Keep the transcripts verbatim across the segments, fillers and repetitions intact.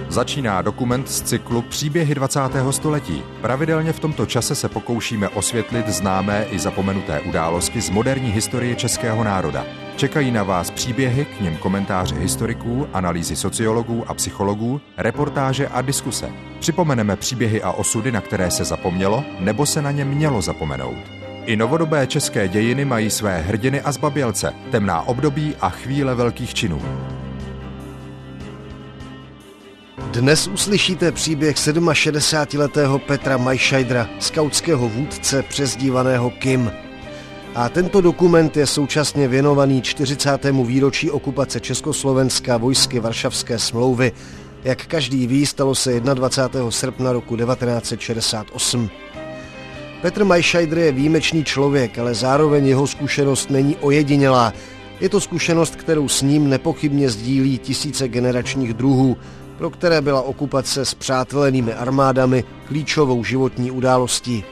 Začíná dokument z cyklu Příběhy dvacátého století. Pravidelně v tomto čase se pokoušíme osvětlit známé i zapomenuté události z moderní historie českého národa. Čekají na vás příběhy, k nim komentáře historiků, analýzy sociologů a psychologů, reportáže a diskuse. Připomeneme příběhy a osudy, na které se zapomnělo, nebo se na ně mělo zapomenout. I novodobé české dějiny mají své hrdiny a zbabělce, temná období a chvíle velkých činů. Dnes uslyšíte příběh šedesátisedmiletého Petra Maischeidera, skautského vůdce přezdívaného Kim. A tento dokument je současně věnovaný čtyřicátému výročí okupace Československa vojsky Varšavské smlouvy. Jak každý ví, stalo se dvacátého prvního srpna roku devatenáct set šedesát osm. Petr Maischeider je výjimečný člověk, ale zároveň jeho zkušenost není ojedinělá. Je to zkušenost, kterou s ním nepochybně sdílí tisíce generačních druhů, pro které byla okupace s přátelenými armádami klíčovou životní událostí.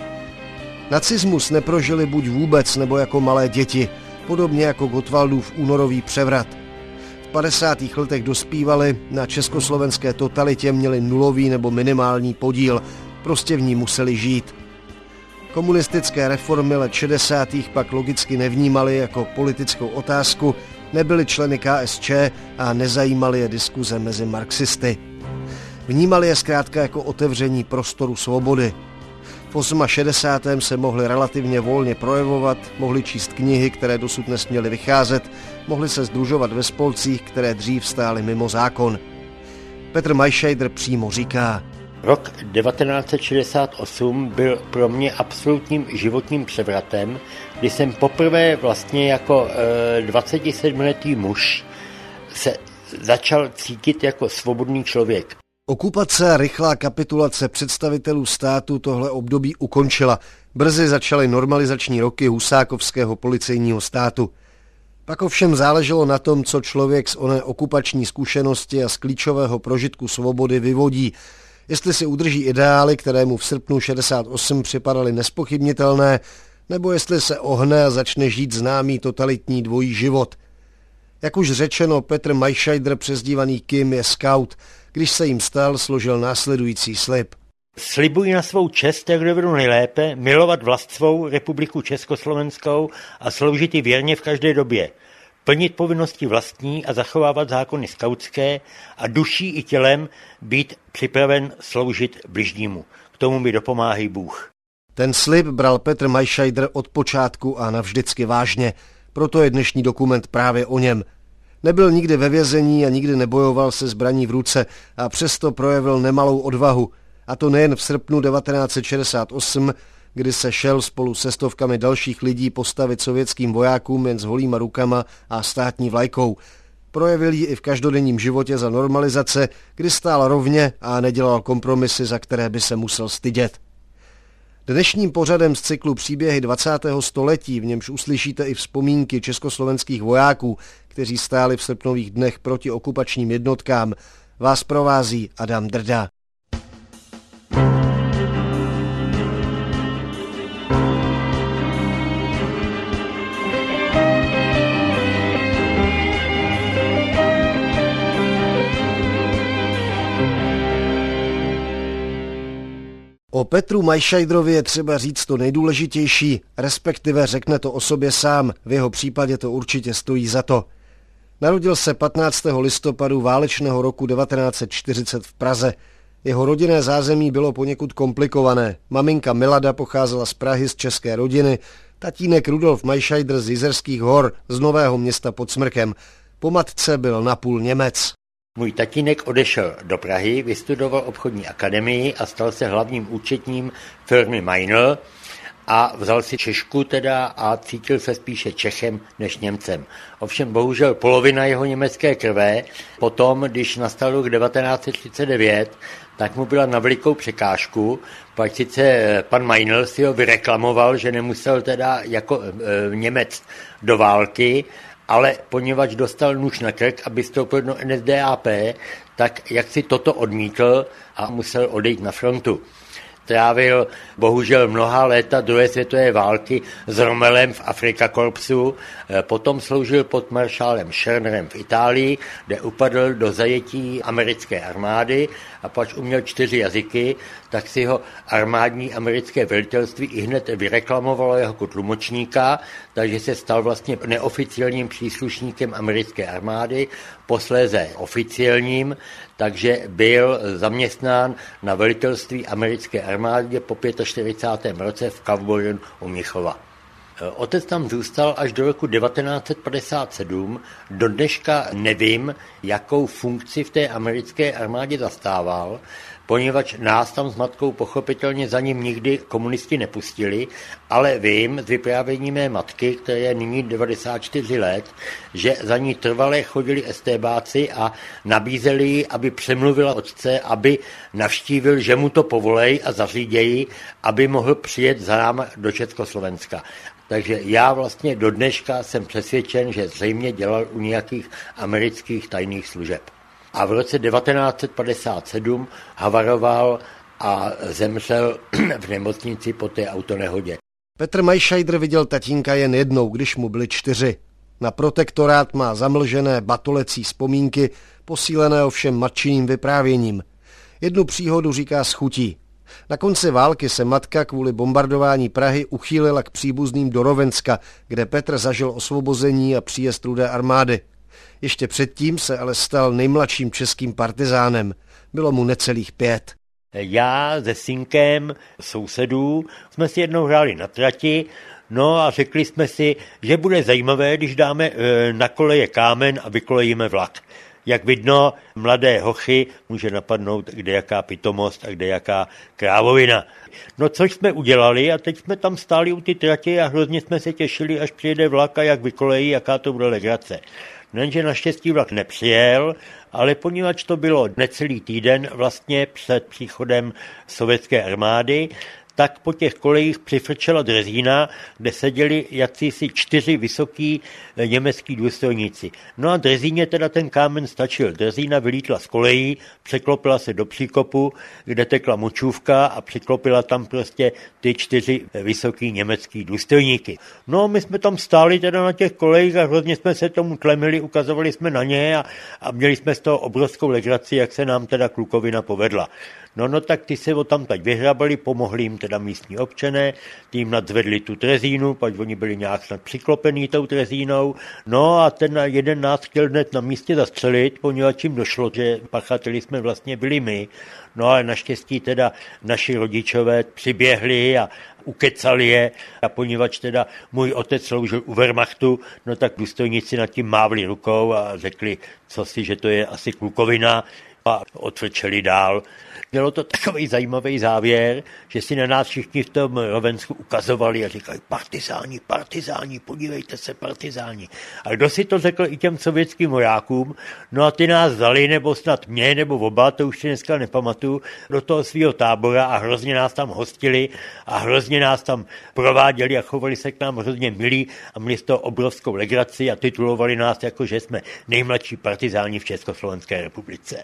Nacismus neprožili buď vůbec nebo jako malé děti, podobně jako Gottwaldův únorový převrat. V padesátých letech dospívali, na československé totalitě měli nulový nebo minimální podíl, prostě v ní museli žít. Komunistické reformy let šedesátých pak logicky nevnímali jako politickou otázku, nebyli členy K S Č a nezajímali je diskuze mezi marxisty. Vnímali je zkrátka jako otevření prostoru svobody. V šedesátém osmém se mohli relativně volně projevovat, mohli číst knihy, které dosud nesměly vycházet, mohli se sdružovat ve spolcích, které dřív stály mimo zákon. Petr Maischeider přímo říká: Rok devatenáct set šedesát osm byl pro mě absolutním životním převratem, kdy jsem poprvé vlastně jako e, dvacetisedmiletý muž se začal cítit jako svobodný člověk. Okupace a rychlá kapitulace představitelů státu tohle období ukončila. Brzy začaly normalizační roky husákovského policejního státu. Pak ovšem záleželo na tom, co člověk z oné okupační zkušenosti a z klíčového prožitku svobody vyvodí. Jestli si udrží ideály, které mu v srpnu šedesát osm připadaly nespochybnitelné, nebo jestli se ohne a začne žít známý totalitní dvojí život. Jak už řečeno, Petr Maischeider, přezdívaný Kim, je skaut. Když se jim stal, složil následující slib. Slibuji na svou čest, jak dovedu nejlépe, milovat vlast svou, republiku Československou a sloužit ji věrně v každé době. Plnit povinnosti vlastní a zachovávat zákony skautské a duší i tělem být připraven sloužit bližnímu. K tomu mi dopomáhá Bůh. Ten slib bral Petr Maischeider od počátku a navždycky vážně. Proto je dnešní dokument právě o něm. Nebyl nikdy ve vězení a nikdy nebojoval se zbraní v ruce a přesto projevil nemalou odvahu. A to nejen v srpnu devatenáct set šedesát osm, kdy se šel spolu se stovkami dalších lidí postavit sovětským vojákům jen s holýma rukama a státní vlajkou. Projevil ji i v každodenním životě za normalizace, kdy stál rovně a nedělal kompromisy, za které by se musel stydět. Dnešním pořadem z cyklu Příběhy dvacátého století, v němž uslyšíte i vzpomínky československých vojáků, kteří stáli v srpnových dnech proti okupačním jednotkám, vás provází Adam Drda. O Petru Maischeiderovi je třeba říct to nejdůležitější, respektive řekne to o sobě sám, v jeho případě to určitě stojí za to. Narodil se patnáctého listopadu válečného roku devatenáct set čtyřicet v Praze. Jeho rodinné zázemí bylo poněkud komplikované. Maminka Milada pocházela z Prahy z české rodiny, tatínek Rudolf Maischeider z Jizerských hor, z Nového Města pod Smrkem. Po matce byl napůl Němec. Můj tatínek odešel do Prahy, vystudoval obchodní akademii a stal se hlavním účetním firmy Meinl a vzal si Češku teda a cítil se spíše Čechem než Němcem. Ovšem bohužel polovina jeho německé krve potom, když nastal rok devatenáct set třicet devět, tak mu byla na velikou překážku, pak sice pan Meinl si ho vyreklamoval, že nemusel teda jako e, Němec do války, ale poněvadž dostal nůž na krk a vystoupil do N S D A P, tak jak si toto odmítl a musel odejít na frontu. Trávil bohužel mnoha léta druhé světové války s Romelem v Afrika korpsu, potom sloužil pod maršálem Schörnerem v Itálii, kde upadl do zajetí americké armády a pač uměl čtyři jazyky, tak si ho armádní americké velitelství i hned vyreklamovalo jako tlumočníka, takže se stal vlastně neoficiálním příslušníkem americké armády, posléze oficiálním, takže byl zaměstnán na velitelství americké armády po čtyřicátém pátém roce v Kaufbeuren u Mnichova. Otec tam zůstal až do roku devatenáct set padesát sedm. Do dneška nevím, jakou funkci v té americké armádě zastával, poněvadž nás tam s matkou pochopitelně za ním nikdy komunisti nepustili, ale vím z vyprávění mé matky, které je nyní devadesát čtyři let, že za ní trvale chodili estébáci a nabízeli jí, aby přemluvila otce, aby navštívil, že mu to povolej a zařídějí, aby mohl přijet za náma do Československa. Takže já vlastně do dneška jsem přesvědčen, že zřejmě dělal u nějakých amerických tajných služeb. A v roce devatenáct set padesát sedm havaroval a zemřel v nemocnici po té autonehodě. Petr Maischeider viděl tatínka jen jednou, když mu byli čtyři. Na protektorát má zamlžené batolecí vzpomínky, posílené ovšem matčiným vyprávěním. Jednu příhodu říká s chutí. Na konci války se matka kvůli bombardování Prahy uchýlila k příbuzným do Rovenska, kde Petr zažil osvobození a příjezd Rudé armády. Ještě předtím se ale stal nejmladším českým partizánem. Bylo mu necelých pět. Já se synkem sousedů jsme si jednou hráli na trati, no a řekli jsme si, že bude zajímavé, když dáme na koleje kámen a vykolejíme vlak. Jak vidno, mladé hochy může napadnout kdejaká pitomost a kdejaká krávovina. No což jsme udělali a teď jsme tam stáli u ty trati a hrozně jsme se těšili, až přijede vlak a jak vykolejí, jaká to bude legrace. Jenže naštěstí vlak nepřijel, ale poněvadž to bylo necelý týden vlastně před příchodem sovětské armády, tak po těch kolejích přifrčela drezína, kde seděli jakýsi čtyři vysoký německý důstojníci. No a drezíně teda ten kámen stačil. Drezína vylítla z kolejí, překlopila se do příkopu, kde tekla močůvka a přiklopila tam prostě ty čtyři vysoký německý důstojníky. No my jsme tam stáli teda na těch kolejích a hrozně jsme se tomu tlemili, ukazovali jsme na ně a, a měli jsme z toho obrovskou legraci, jak se nám teda klukovina povedla. No, no, tak ty se o tam teď vyhrabali, pomohli jim teda místní občané, ty jim nadzvedli tu trezínu, pak oni byli nějak snad přiklopený tou trezínou, no a ten jeden nás chtěl hned na místě zastřelit, poněvadž jim došlo, že pachateli jsme vlastně byli my, no ale naštěstí teda naši rodičové přiběhli a ukecali je a poněvadž teda můj otec sloužil u Wehrmachtu, no tak důstojníci nad tím mávli rukou a řekli, co si, že to je asi klukovina a odfrčeli dál. Mělo to takový zajímavý závěr, že si na nás všichni v tom Rovensku ukazovali a říkali partizáni, partizáni, podívejte se, partizáni. A kdo si to řekl i těm sovětským vojákům, no a ty nás vzali, nebo snad mě, nebo oba, to už si dneska nepamatuju, do toho svého tábora a hrozně nás tam hostili a hrozně nás tam prováděli a chovali se k nám hrozně milí a měli z toho obrovskou legraci a titulovali nás jako, že jsme nejmladší partizáni v Československé republice.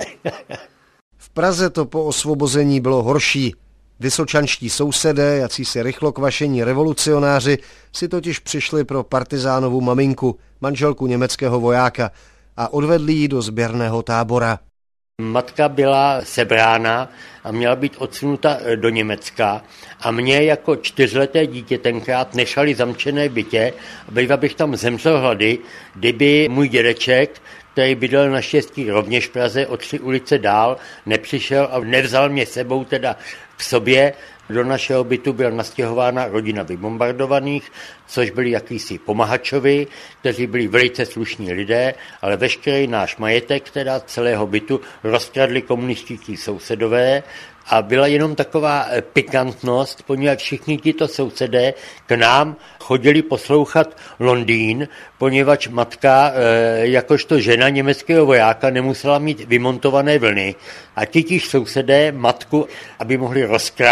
V Praze to po osvobození bylo horší. Vysočanští sousedé, jacísi rychlokvašení revolucionáři, si totiž přišli pro partizánovu maminku, manželku německého vojáka, a odvedli ji do sběrného tábora. Matka byla sebrána a měla být odsunuta do Německa a mě jako čtyřleté dítě tenkrát nechali zamčené v bytě, aby bych tam zemřel hlady, kdyby můj dědeček, který bydlel naštěstí rovněž v Praze o tři ulice dál, nepřišel a nevzal mě sebou teda k sobě. Do našeho bytu byla nastěhována rodina vybombardovaných, což byli jakýsi pomahačovi, kteří byli velice slušní lidé, ale veškerý náš majetek, teda celého bytu, rozkradli komunističtí sousedové a byla jenom taková pikantnost, poněvadž všichni tito sousedé k nám chodili poslouchat Londýn, poněvadž matka, jakožto žena německého vojáka, nemusela mít vymontované vlny a titíž sousedé matku, aby mohli rozkrást vlastně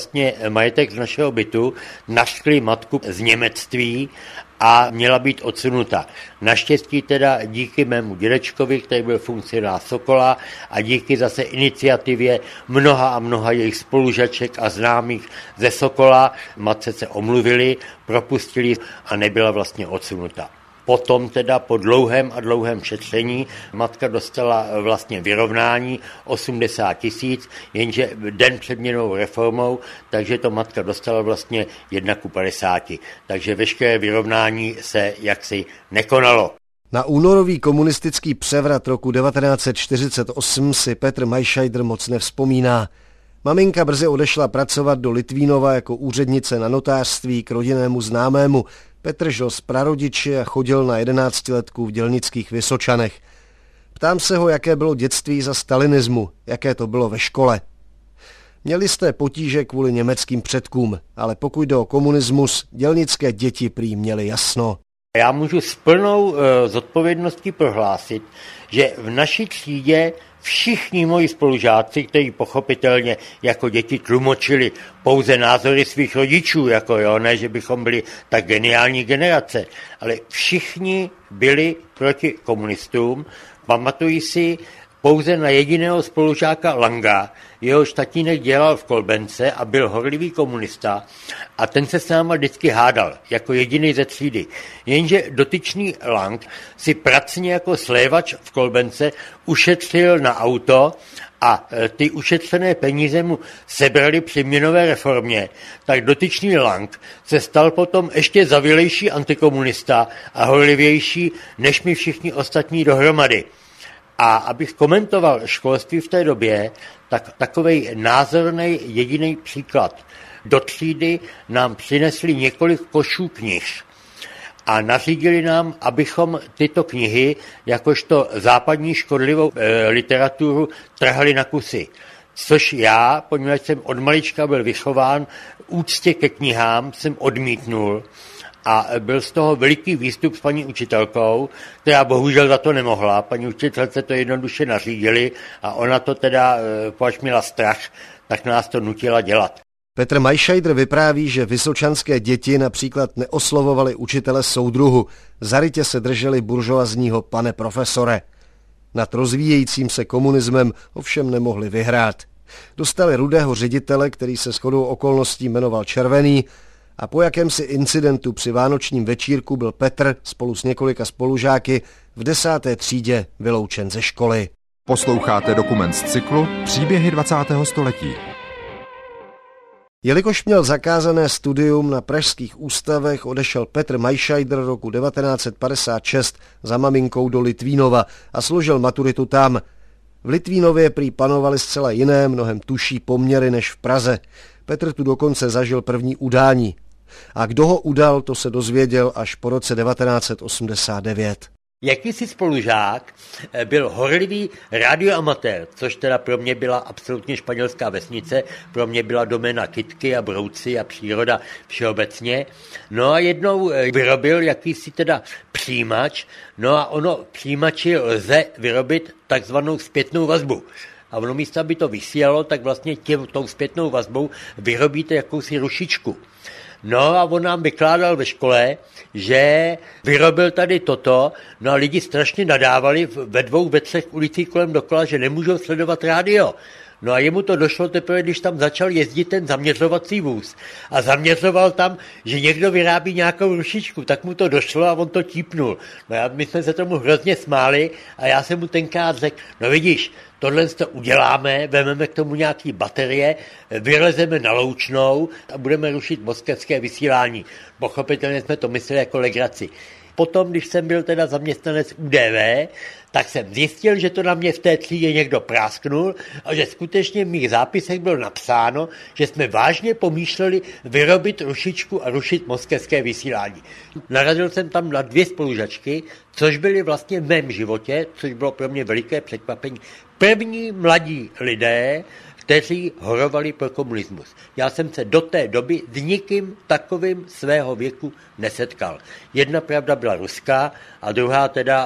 vlastně majetek z našeho bytu, našli matku z němectví a měla být odsunuta. Naštěstí teda díky mému dědečkovi, který byl funkcionář Sokola, a díky zase iniciativě mnoha a mnoha jejich spolužaček a známých ze Sokola, matce se omluvili, propustili a nebyla vlastně odsunuta. Potom teda po dlouhém a dlouhém šetření matka dostala vlastně vyrovnání osmdesát tisíc, jenže den před měnovou reformou, takže to matka dostala vlastně jedna ku padesáti. Takže veškeré vyrovnání se jaksi nekonalo. Na únorový komunistický převrat roku devatenáct set čtyřicet osm si Petr Majšajdr moc nevzpomíná. Maminka brzy odešla pracovat do Litvínova jako úřednice na notářství k rodinnému známému. Petr žil s prarodiči a chodil na jedenáctiletku v dělnických Vysočanech. Ptám se ho, jaké bylo dětství za stalinismu, jaké to bylo ve škole. Měli jste potíže kvůli německým předkům, ale pokud jde o komunismus, dělnické děti prý měly jasno. Já můžu s plnou e, zodpovědností prohlásit, že v naší třídě všichni moji spolužáci, kteří pochopitelně jako děti tlumočili pouze názory svých rodičů, jako jo, ne, že bychom byli tak geniální generace, ale všichni byli proti komunistům. Pamatuji si pouze na jediného spolužáka Langa, jehož tatínek dělal v Kolbence a byl horlivý komunista a ten se s náma vždycky hádal, jako jediný ze třídy. Jenže dotyčný Lang si pracně jako slévač v Kolbence ušetřil na auto a ty ušetřené peníze mu sebrali při měnové reformě, tak dotyčný Lang se stal potom ještě zavilejší antikomunista a horlivější než my všichni ostatní dohromady. A abych komentoval školství v té době, tak takovej názorný jediný příklad. Do třídy nám přinesli několik košů knih a nařídili nám, abychom tyto knihy, jakožto západní škodlivou e, literaturu, trhali na kusy. Což já, poněvadž jsem od malička byl vychován úctě ke knihám, jsem odmítnul. A byl z toho veliký výstup s paní učitelkou, která bohužel za to nemohla. Paní učitelce to jednoduše nařídili a ona to teda, pokud měla strach, tak nás to nutila dělat. Petr Majšajdr vypráví, že vysočanské děti například neoslovovali učitele soudruhu, zarytě se drželi buržoazního pane profesore. Nad rozvíjejícím se komunismem ovšem nemohli vyhrát. Dostali rudého ředitele, který se shodou okolností jmenoval Červený, a po jakémsi incidentu při vánočním večírku byl Petr spolu s několika spolužáky v desáté třídě vyloučen ze školy. Posloucháte dokument z cyklu Příběhy dvacátého století. Jelikož měl zakázané studium na pražských ústavech, odešel Petr Majšajdr roku devatenáct set padesát šest za maminkou do Litvínova a složil maturitu tam. V Litvínově prý panovaly zcela jiné, mnohem tužší poměry než v Praze. Petr tu dokonce zažil první udání. A kdo ho udal, to se dozvěděl až po roce devatenáct set osmdesát devět. Jakýsi spolužák byl horlivý radioamatér, což teda pro mě byla absolutně španělská vesnice, pro mě byla doména kytky a brouci a příroda všeobecně. No a jednou vyrobil jakýsi teda přijímač, no a ono přijímači lze vyrobit takzvanou zpětnou vazbu. A ono místo, aby to vysílalo, tak vlastně tím, tou zpětnou vazbou vyrobíte jakousi rušičku. No a on nám vykládal ve škole, že vyrobil tady toto, no a lidi strašně nadávali ve dvou, ve třech ulicích kolem dokola, že nemůžou sledovat rádio. No a jemu to došlo teprve, když tam začal jezdit ten zaměřovací vůz. A zaměřoval tam, že někdo vyrábí nějakou rušičku, tak mu to došlo a on to típnul. No a my jsme se tomu hrozně smáli a já jsem mu tenkrát řekl, no vidíš, tohle to uděláme, vezmeme k tomu nějaký baterie, vylezeme na Loučnou a budeme rušit moskevské vysílání. Pochopitelně jsme to mysleli jako legraci. Potom, když jsem byl teda zaměstnanec U D V, tak jsem zjistil, že to na mě v té třídě někdo prásknul a že skutečně v mých zápisech bylo napsáno, že jsme vážně pomýšleli vyrobit rušičku a rušit moskevské vysílání. Narazil jsem tam na dvě spolužačky, což byly vlastně v mém životě, což bylo pro mě veliké překvapení. První mladí lidé, kteří horovali pro komunismus. Já jsem se do té doby s nikým takovým svého věku nesetkal. Jedna pravda byla ruská a druhá teda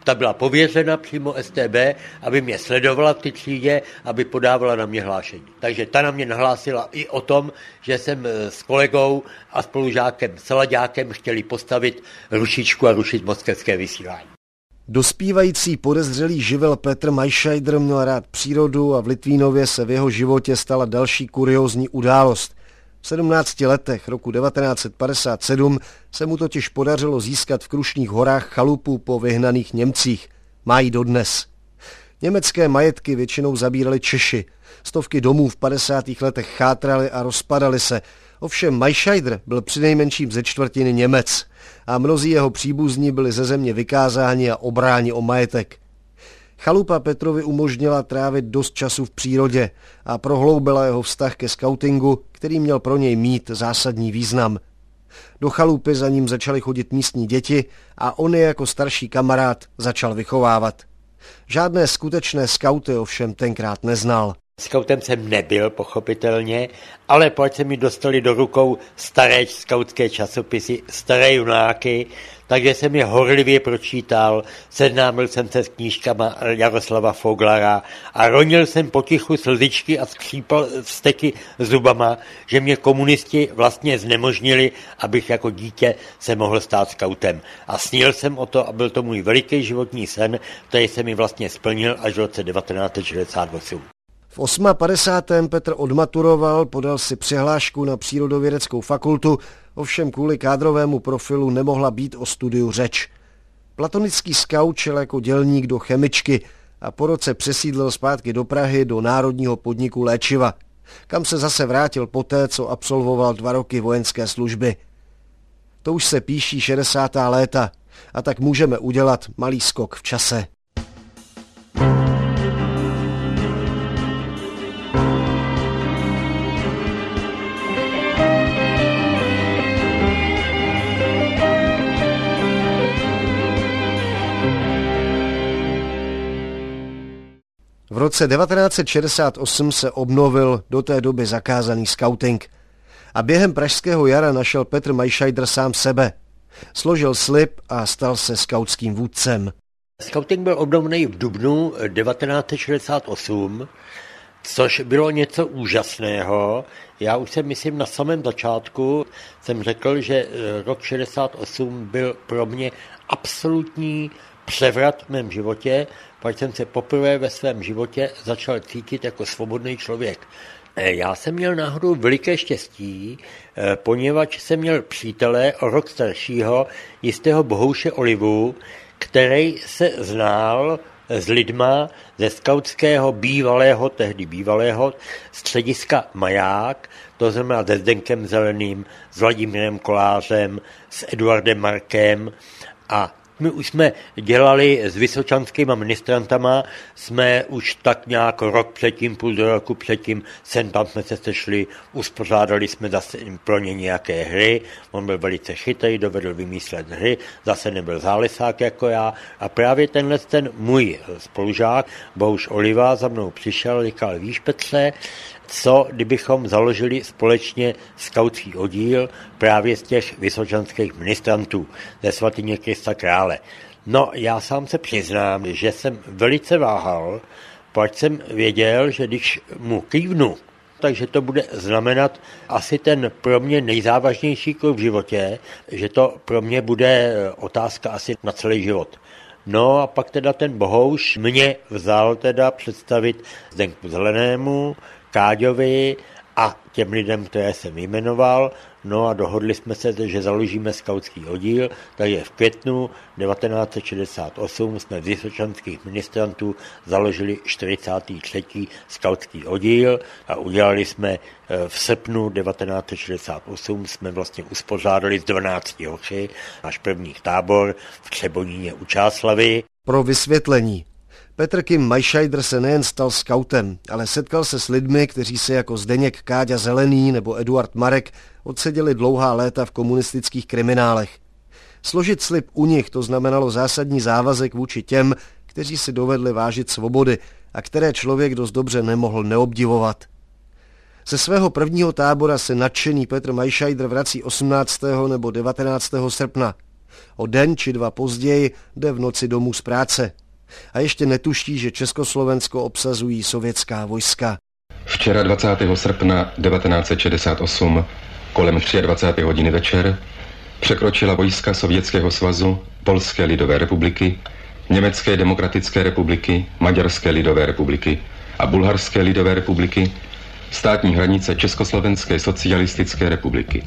Ta byla pověřena přímo S T B, aby mě sledovala v té třídě, aby podávala na mě hlášení. Takže ta na mě nahlásila i o tom, že jsem s kolegou a spolužákem Salaďákem chtěli postavit rušičku a rušit moskevské vysílání. Dospívající podezřelý živel Petr Maischeider měl rád přírodu a v Litvínově se v jeho životě stala další kuriózní událost. V sedmnácti letech roku devatenáct set padesát sedm se mu totiž podařilo získat v Krušných horách chalupu po vyhnaných Němcích. Má ji dodnes. Německé majetky většinou zabírali Češi. Stovky domů v padesátých letech chátraly a rozpadaly se. Ovšem Maischeider byl přinejmenším ze čtvrtiny Němec a mnozí jeho příbuzní byli ze země vykázáni a obráni o majetek. Chalupa Petrovi umožnila trávit dost času v přírodě a prohloubila jeho vztah ke skautingu, který měl pro něj mít zásadní význam. Do chalupy za ním začaly chodit místní děti a on je jako starší kamarád začal vychovávat. Žádné skutečné skauty ovšem tenkrát neznal. Skautem jsem nebyl, pochopitelně, ale pak se mi dostali do rukou staré skautské časopisy, staré junáky, takže jsem je horlivě pročítal, seznámil jsem se s knížkama Jaroslava Foglara a ronil jsem potichu slzičky a skřípal vzteky zubama, že mě komunisti vlastně znemožnili, abych jako dítě se mohl stát skautem. A snil jsem o to a byl to můj veliký životní sen, který se mi vlastně splnil až v roce devatenáct set šedesát osm. V padesátém osmém Petr odmaturoval, podal si přihlášku na přírodovědeckou fakultu, ovšem kvůli kádrovému profilu nemohla být o studiu řeč. Platonický skaut šel jako dělník do chemičky a po roce přesídlil zpátky do Prahy do národního podniku léčiva, kam se zase vrátil poté, co absolvoval dva roky vojenské služby. To už se píší šedesátá léta a tak můžeme udělat malý skok v čase. V roce devatenáct set šedesát osm se obnovil do té doby zakázaný skauting a během pražského jara našel Petr Maischeider sám sebe. Složil slib a stal se skautským vůdcem. Skauting byl obnovený v dubnu devatenáct set šedesát osm, což bylo něco úžasného. Já už jsem, myslím, na samém začátku jsem řekl, že rok šedesát osm byl pro mě absolutní převrat v mém životě, pak jsem se poprvé ve svém životě začal cítit jako svobodný člověk. Já jsem měl náhodou veliké štěstí, poněvadž jsem měl přítele o rok staršího, jistého Bohouše Olivu, který se znal s lidma ze skautského bývalého, tehdy bývalého střediska Maják, to znamená se Zdenkem Zeleným, s Vladimírem Kolářem, s Eduardem Markem a my už jsme dělali s vysočanskýma ministrantama, jsme už tak nějak rok předtím, půl do roku předtím, sem tam jsme se sešli, uspořádali jsme zase pro ně nějaké hry, on byl velice chytrý, dovedl vymyslet hry, zase nebyl zálesák jako já a právě tenhle ten můj spolužák, Bohuš Oliva, za mnou přišel, říkal, víš Petře, co kdybychom založili společně skautský oddíl právě z těch vysočanských ministrantů ze Svatyně Krista Krále. No, já sám se přiznám, že jsem velice váhal, protože jsem věděl, že když mu kývnu, takže to bude znamenat asi ten pro mě nejzávažnější krok v životě, že to pro mě bude otázka asi na celý život. No a pak teda ten Bohouš mě vzal teda představit Zdenku Zelenému, Káďovi a těm lidem, které jsem vyjmenoval, no a dohodli jsme se, že založíme skautský oddíl, takže v květnu devatenáct set šedesát osm jsme z vysočanských ministrantů založili čtyřicátý třetí skautský oddíl a udělali jsme v srpnu devatenáct set šedesát osm jsme vlastně uspořádali z dvanácti hoři náš první tábor v Třeboníně u Čáslavy. Pro vysvětlení. Petr Kim Maischeider se nejen stal skautem, ale setkal se s lidmi, kteří se jako Zdeněk Káďa Zelený nebo Eduard Marek odseděli dlouhá léta v komunistických kriminálech. Složit slib u nich to znamenalo zásadní závazek vůči těm, kteří si dovedli vážit svobody a které člověk dost dobře nemohl neobdivovat. Ze svého prvního tábora se nadšený Petr Maischeider vrací osmnáctého nebo devatenáctého srpna. O den či dva později jde v noci domů z práce. A ještě netuší, že Československo obsazují sovětská vojska. Včera dvacátého srpna devatenáct set šedesát osm kolem dvacáté třetí hodiny večer překročila vojska Sovětského svazu, Polské lidové republiky, Německé demokratické republiky, Maďarské lidové republiky a Bulharské lidové republiky státní hranice Československé socialistické republiky.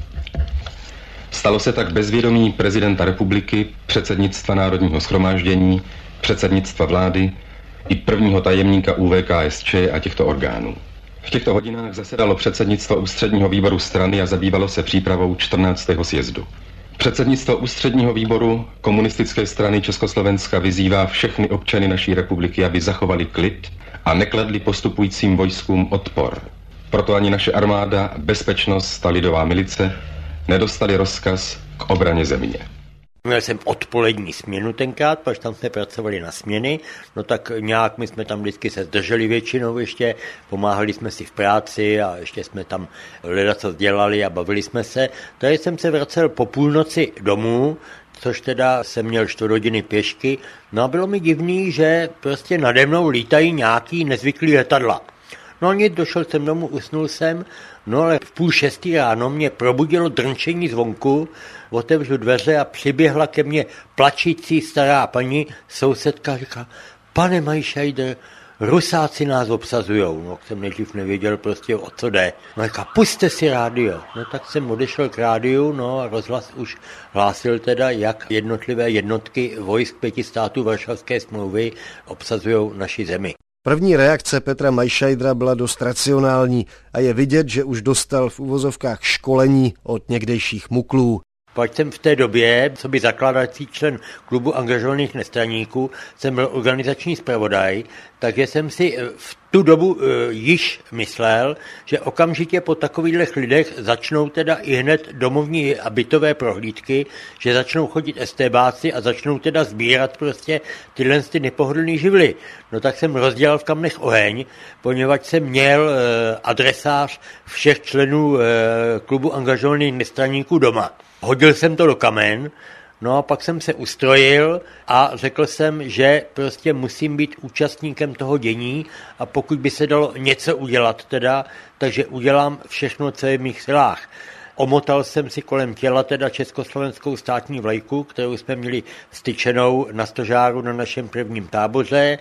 Stalo se tak bez vědomí prezidenta republiky, předsednictva Národního shromáždění, předsednictva vlády i prvního tajemníka U V K S Č a těchto orgánů. V těchto hodinách zasedalo předsednictvo ústředního výboru strany a zabývalo se přípravou čtrnáctého sjezdu. Předsednictvo ústředního výboru komunistické strany Československa vyzývá všechny občany naší republiky, aby zachovali klid a nekladli postupujícím vojskům odpor. Proto ani naše armáda, bezpečnost a lidová milice nedostali rozkaz k obraně země. Měl jsem odpolední směnu tenkrát, protože tam jsme pracovali na směny, no tak nějak my jsme tam vždycky se zdrželi většinou ještě, pomáhali jsme si v práci a ještě jsme tam ledaco dělali a bavili jsme se. Tady jsem se vracel po půlnoci domů, což teda jsem měl čtvrt hodiny pěšky, no a bylo mi divný, že prostě nade mnou lítají nějaký nezvyklý letadla. No nic, došel jsem domů, usnul jsem, no ale v půl šestý ráno mě probudilo drnčení zvonku, otevřu dveře a přiběhla ke mně plačící stará paní, sousedka, říká, pane Majšajder, Rusáci nás obsazujou. No, jsem nejdřív nevěděl prostě, o co jde. No, říká, pusťte si rádio. No, tak jsem odešel k rádiu, no a rozhlas už hlásil teda, jak jednotlivé jednotky vojsk pěti států Varšavské smlouvy obsazují naši zemi. První reakce Petra Majšajdra byla dost racionální a je vidět, že už dostal v uvozovkách školení od někdejších muklů. Pak jsem v té době, co by zakládající člen klubu angažovaných nestraníků, jsem byl organizační zpravodaj, takže jsem si v tu dobu uh, již myslel, že okamžitě po takových lidech začnou teda i hned domovní a bytové prohlídky, že začnou chodit estébáci a začnou teda sbírat prostě tyhle ty nepohodlné živly. No tak jsem rozdělal v kamnech oheň, poněvadž jsem měl uh, adresář všech členů uh, klubu angažovaných nestraníků doma. Hodil jsem to do kamen, no a pak jsem se ustrojil a řekl jsem, že prostě musím být účastníkem toho dění a pokud by se dalo něco udělat teda, takže udělám všechno, co je v mých silách. Omotal jsem si kolem těla teda československou státní vlajku, kterou jsme měli styčenou na stožáru na našem prvním táboře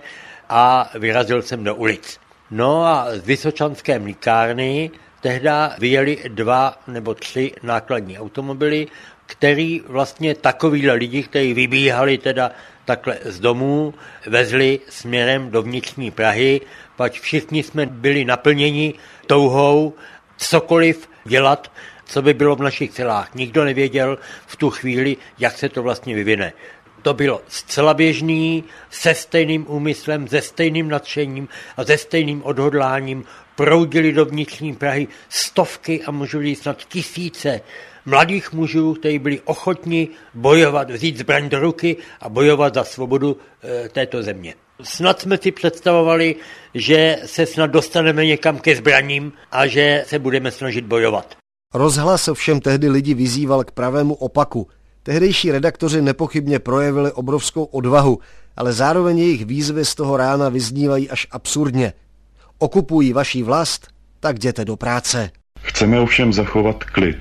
a vyrazil jsem do ulic. No a z Vysočanské mlýkárny tehda vyjeli dva nebo tři nákladní automobily, který vlastně takovýhle lidi, kteří vybíhali teda takhle z domů, vezli směrem do vnitřní Prahy, pač všichni jsme byli naplněni touhou cokoliv dělat, co by bylo v našich silách. Nikdo nevěděl v tu chvíli, jak se to vlastně vyvine. To bylo zcela běžný, se stejným úmyslem, se stejným nadšením a se stejným odhodláním proudili do vnitřní Prahy stovky a možná snad tisíce mladých mužů, kteří byli ochotni bojovat, vzít zbraň do ruky a bojovat za svobodu e, této země. Snad jsme si představovali, že se snad dostaneme někam ke zbraním a že se budeme snažit bojovat. Rozhlas ovšem tehdy lidi vyzýval k pravému opaku. Tehdejší redaktoři nepochybně projevili obrovskou odvahu, ale zároveň jejich výzvy z toho rána vyznívají až absurdně. Okupují vaší vlast, tak jděte do práce. Chceme ovšem zachovat klid.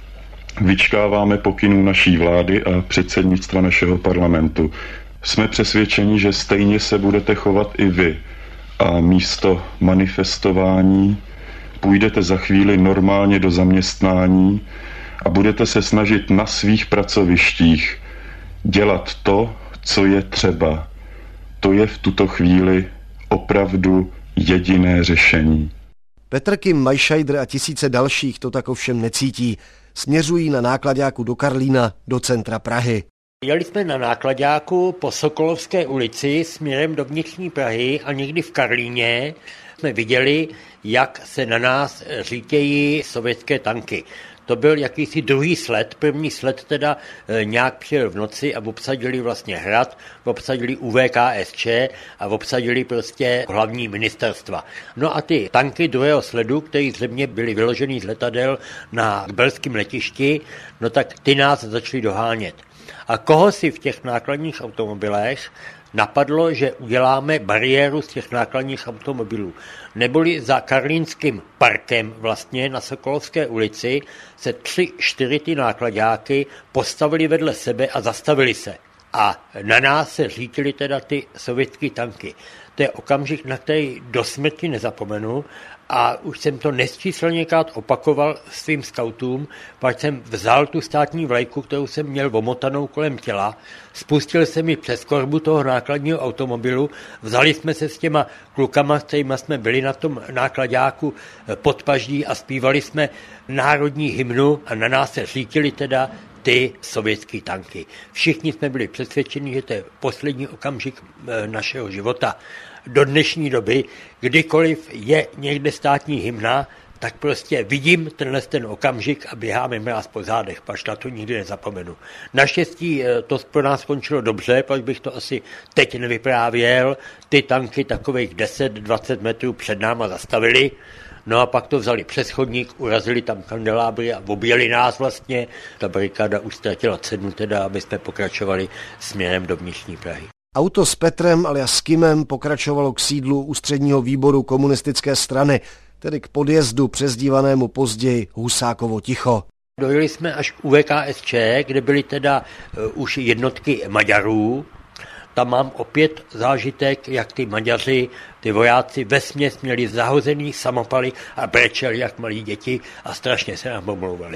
Vyčkáváme pokynů naší vlády a předsednictva našeho parlamentu. Jsme přesvědčeni, že stejně se budete chovat i vy a místo manifestování půjdete za chvíli normálně do zaměstnání a budete se snažit na svých pracovištích dělat to, co je třeba. To je v tuto chvíli opravdu jediné řešení. Petr Kim Majšajdr a tisíce dalších to tak ovšem necítí. Směřují na náklaďáku do Karlína, do centra Prahy. Jeli jsme na náklaďáku po Sokolovské ulici směrem do vnitřní Prahy a někdy v Karlíně jsme viděli, jak se na nás řítějí sovětské tanky. To byl jakýsi druhý sled, první sled teda e, nějak přijel v noci a obsadili vlastně hrad, obsadili U V K S Č a obsadili prostě hlavní ministerstva. No a ty tanky druhého sledu, které zřejmě byly vyložený z letadel na belském letišti, no tak ty nás začali dohánět. A koho si v těch nákladních automobilech napadlo, že uděláme bariéru z těch nákladních automobilů. Neboli za Karlínským parkem vlastně na Sokolovské ulici se tři, čtyři ty nákladáky postavili vedle sebe a zastavili se. A na nás se řítily teda ty sovětské tanky. To je okamžik, na který do smrti nezapomenu, a už jsem to nesčíslněkrát opakoval svým skautům, pak jsem vzal tu státní vlajku, kterou jsem měl omotanou kolem těla, spustil jsem ji přes korbu toho nákladního automobilu, vzali jsme se s těma klukama, s kterýma jsme byli na tom nákladáku pod paždí a zpívali jsme národní hymnu a na nás se řítily teda ty sovětské tanky. Všichni jsme byli přesvědčeni, že to je poslední okamžik našeho života. Do dnešní doby, kdykoliv je někde státní hymna, tak prostě vidím tenhle ten okamžik a běháme mráz po zádech, pač na to nikdy nezapomenu. Naštěstí to pro nás skončilo dobře, pak bych to asi teď nevyprávěl. Ty tanky takových deset dvacet metrů před náma zastavili, no a pak to vzali přes chodník, urazili tam kandelábry a objeli nás vlastně. Ta barikáda už ztratila cenu teda, aby jsme pokračovali směrem do vnitřní Prahy. Auto s Petrem alias Kimem pokračovalo k sídlu ústředního výboru komunistické strany, tedy k podjezdu přezdívanému později Husákovo Ticho. Dojeli jsme až k U V K S Č, kde byly teda uh, už jednotky Maďarů. Tam mám opět zážitek, jak ty Maďaři, ty vojáci vesměs měli zahozený samopaly a brečeli jak malí děti a strašně se nám omlouvali.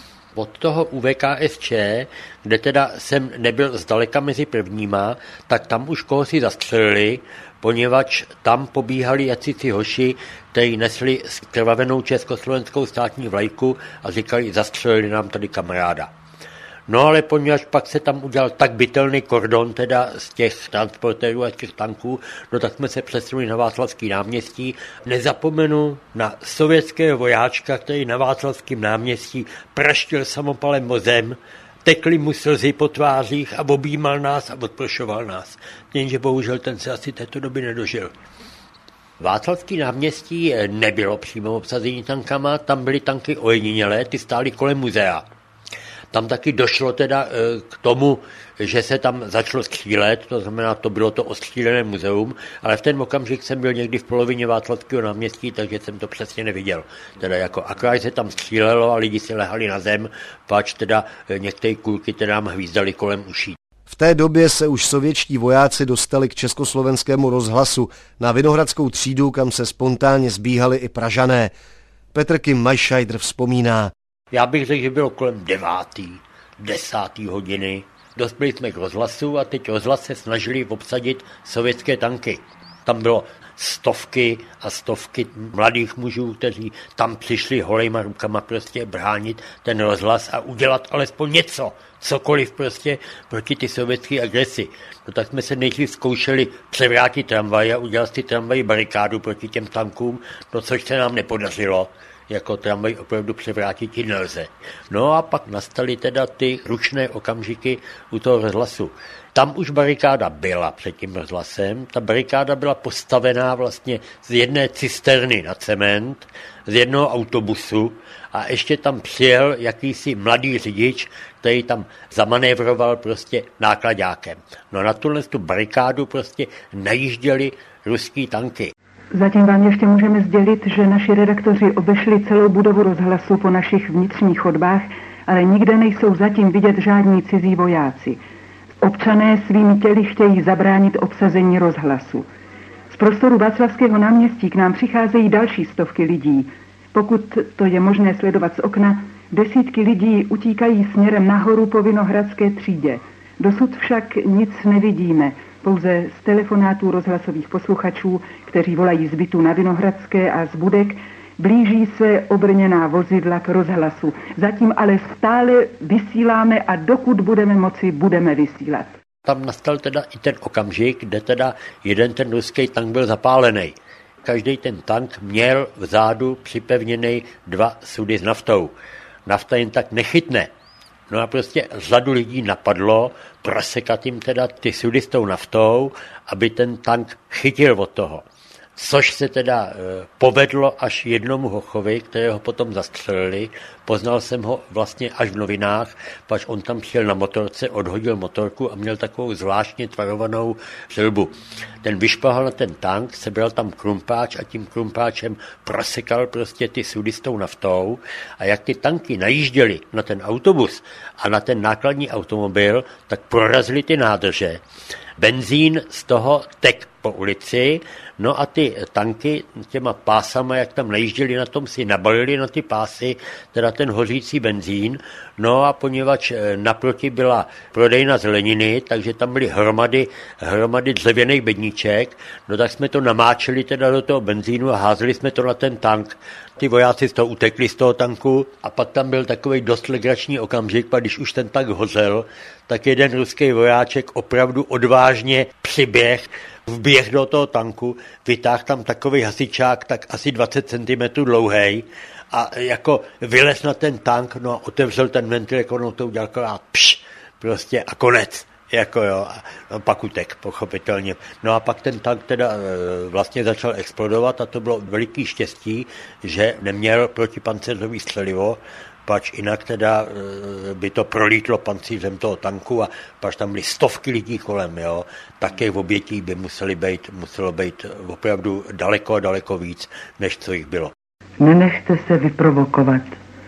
Od toho U V K S Č, kde teda jsem nebyl zdaleka mezi prvníma, tak tam už koho si zastřelili, poněvadž tam pobíhali jacici hoši, kteří nesli skrvavenou československou státní vlajku a říkali, zastřelili nám tady kamaráda. No ale poněvadž pak se tam udělal tak bytelný kordon teda z těch transportérů a těch tanků, no tak jsme se přesunuli na Václavský náměstí. Nezapomenu na sovětského vojáčka, který na Václavském náměstí praštil samopalem o zem, tekly mu slzy po tvářích a objímal nás a odprošoval nás. Jenže bohužel ten se asi této doby nedožil. Václavský náměstí nebylo přímo obsazení tankama, tam byly tanky ojedinělé, ty stály kolem muzea. Tam taky došlo teda k tomu, že se tam začalo střílet, to znamená, to bylo to ostřílené muzeum, ale v ten okamžik jsem byl někdy v polovině Václavského náměstí, takže jsem to přesně neviděl. Teda jako akorát se tam střílelo a lidi si lehali na zem, pač teda některé kulky teda nám hvízdali kolem uší. V té době se už sovětští vojáci dostali k československému rozhlasu na Vinohradskou třídu, kam se spontánně zbíhali i Pražané. Petr Kim Majšajdr vzpomíná. Já bych řekl, že bylo kolem devátý, desátý hodiny. Dospěli jsme k rozhlasu a teď rozhlas se snažili obsadit sovětské tanky. Tam bylo stovky a stovky mladých mužů, kteří tam přišli holejma rukama prostě bránit ten rozhlas a udělat alespoň něco, cokoliv prostě proti ty sovětské agresi. No tak jsme se nejdřív zkoušeli převrátit tramvaj a udělat si tramvaj barikádu proti těm tankům, no což se nám nepodařilo. Jako tramvaj opravdu převrátit nelze. No a pak nastaly teda ty ručné okamžiky u toho rozhlasu. Tam už barikáda byla před tím rozhlasem. Ta barikáda byla postavená vlastně z jedné cisterny na cement, z jednoho autobusu a ještě tam přijel jakýsi mladý řidič, který tam zamanévroval prostě nákladákem. No na tuhle tu barikádu prostě najížděli ruský tanky. Zatím vám ještě můžeme sdělit, že naši redaktoři obešli celou budovu rozhlasu po našich vnitřních chodbách, ale nikde nejsou zatím vidět žádní cizí vojáci. Občané svými těly chtějí zabránit obsazení rozhlasu. Z prostoru Václavského náměstí k nám přicházejí další stovky lidí. Pokud to je možné sledovat z okna, desítky lidí utíkají směrem nahoru po Vinohradské třídě. Dosud však nic nevidíme, pouze z telefonátů rozhlasových posluchačů, kteří volají z bytu na Vinohradské a z budek, blíží se obrněná vozidla k rozhlasu. Zatím ale stále vysíláme a dokud budeme moci, budeme vysílat. Tam nastal teda i ten okamžik, kde teda jeden ten ruský tank byl zapálený. Každý ten tank měl vzadu připevněný dva sudy s naftou. Nafta jen tak nechytne. No a prostě řadu lidí napadlo prosekat jim teda ty sudy s tou naftou, aby ten tank chytil od toho. Což se teda povedlo až jednomu hochovi, kterého potom zastřelili. Poznal jsem ho vlastně až v novinách, pač on tam šel na motorce, odhodil motorku a měl takovou zvláštně tvarovanou přilbu. Ten vyšplhal na ten tank, sebral tam krumpáč a tím krumpáčem prosekal prostě ty sudy s tou naftou a jak ty tanky najížděly na ten autobus a na ten nákladní automobil, tak prorazily ty nádrže. Benzín z toho tek po ulici, no a ty tanky těma pásama, jak tam najížděli na tom, si nabalili na ty pásy, teda ten hořící benzín, no a poněvadž naproti byla prodejna zeleniny, takže tam byly hromady, hromady dřevěných bedníček, no tak jsme to namáčeli teda do toho benzínu a házeli jsme to na ten tank. Ty vojáci z toho utekli z toho tanku a pak tam byl takový dost legrační okamžik, pak když už ten tank hořel, tak jeden ruský vojáček opravdu odvážně přiběh, vběh do toho tanku, vytáhl tam takový hasičák, tak asi dvacet centimetrů dlouhej a jako vylez na ten tank, no a otevřel ten ventil, jako no to udělal a pš, prostě a konec. Jako jo, a pak utek, pochopitelně. No a pak ten tank teda e, vlastně začal explodovat a to bylo veliký štěstí, že neměl protipancéřový střelivo, pač jinak teda e, by to prolítlo pancířem toho tanku a pač tam byly stovky lidí kolem, jo. Také v obětí by museli být, muselo být opravdu daleko a daleko víc, než co jich bylo. Nenechte se vyprovokovat.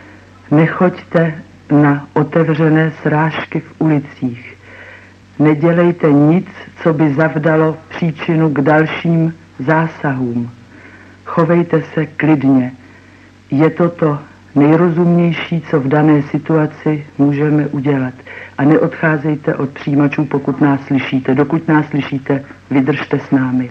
Nechoďte na otevřené srážky v ulicích. Nedělejte nic, co by zavdalo příčinu k dalším zásahům. Chovejte se klidně. Je to to nejrozumnější, co v dané situaci můžeme udělat. A neodcházejte od přijímačů, pokud nás slyšíte. Dokud nás slyšíte, vydržte s námi.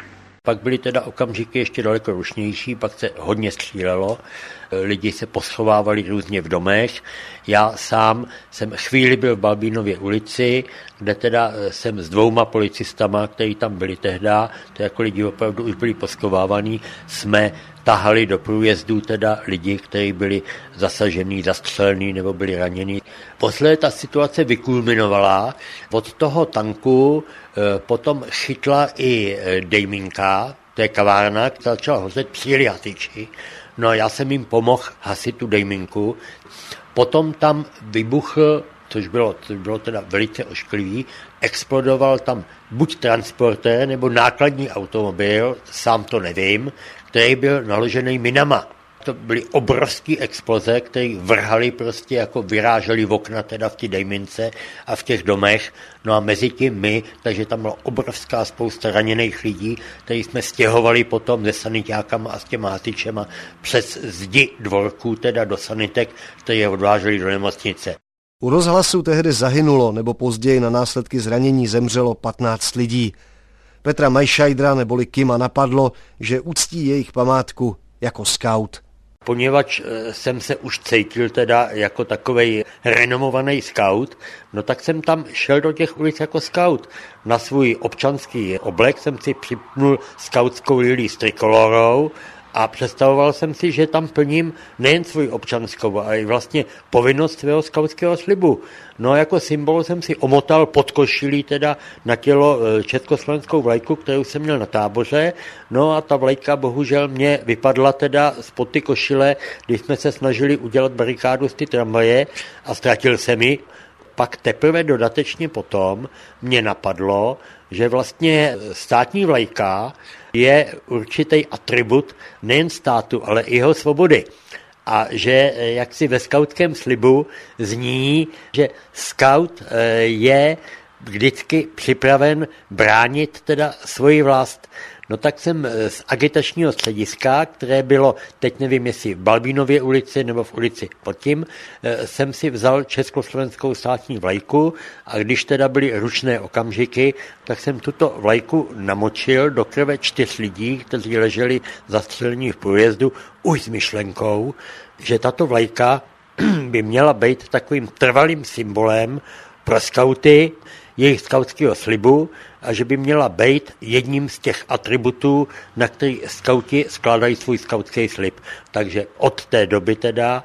Pak byly teda okamžiky ještě daleko rušnější, pak se hodně střílelo, lidi se poschovávali různě v domech. Já sám jsem chvíli byl v Balbínově ulici, kde teda jsem s dvouma policistama, kteří tam byli tehda, to jako lidi opravdu už byli poschovávaní, jsme tahali do průjezdů teda lidi, kteří byli zasažený, zastřelení nebo byli ranění. Posledně ta situace vykulminovala. Od toho tanku e, potom chytla i dejminka, to je kavárna, která začala hořet, přijeli hasiči. No a já jsem jim pomohl hasit tu dejminku. Potom tam vybuchl, což bylo, což bylo teda velice ošklivý, explodoval tam buď transportér nebo nákladní automobil, sám to nevím, který byl naložený minama. To byly obrovské exploze, které vrhaly prostě, jako vyrážely v okna teda v té dejmince a v těch domech. No a mezi tím my, takže tam byla obrovská spousta raněných lidí, který jsme stěhovali potom se sanitákama a s těma hasičema přes zdi dvorků, teda do sanitek, které je odváželi do nemocnice. U rozhlasu tehdy zahynulo, nebo později na následky zranění zemřelo patnáct lidí. Petra Majšajdra neboli Kima napadlo, že uctí jejich památku jako skaut. Poněvadž jsem se už cítil teda jako takovej renomovaný skaut, no tak jsem tam šel do těch ulic jako skaut. Na svůj občanský oblek jsem si připnul skautskou lilí s trikolorou a představoval jsem si, že tam plním nejen svůj občanskou, ale i vlastně povinnost svého skautského slibu. No a jako symbol jsem si omotal pod košilí teda na tělo československou vlajku, kterou jsem měl na táboře. No a ta vlajka bohužel mě vypadla teda spod ty košile, když jsme se snažili udělat barikádu z ty tramvaje a ztratil jsem ji. Pak teprve dodatečně potom mě napadlo, že vlastně státní vlajka je určitý atribut nejen státu, ale i jeho svobody. A že jaksi ve skautském slibu zní, že skaut je vždycky připraven bránit teda svoji vlast. No tak jsem z agitačního střediska, které bylo, teď nevím, jestli v Balbínově ulici nebo v ulici pod tím, jsem si vzal československou státní vlajku a když teda byly ručné okamžiky, tak jsem tuto vlajku namočil do krve čtyř lidí, kteří leželi zastřelení v průjezdu, už s myšlenkou, že tato vlajka by měla být takovým trvalým symbolem pro skauty, jejich skautského slibu a že by měla být jedním z těch atributů, na který skauti skládají svůj skautský slib. Takže od té doby teda